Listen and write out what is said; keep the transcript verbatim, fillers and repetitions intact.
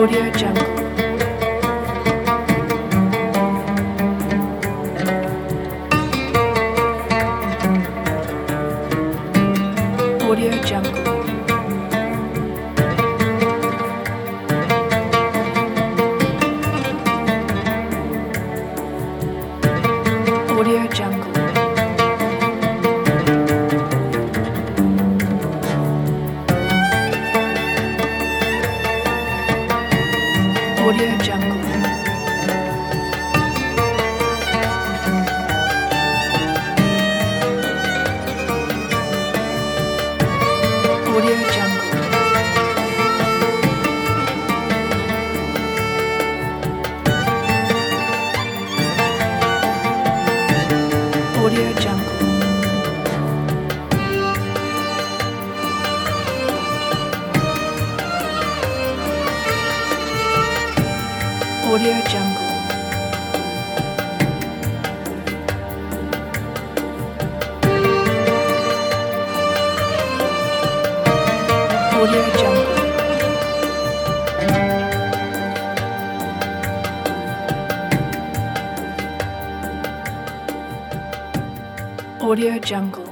Audio Jungle. Audio Jungle. Audio Jungle. Audio Jungle. Audio Jungle. Audio Jungle. Audio Jungle. Audio Jungle. Audio Jungle.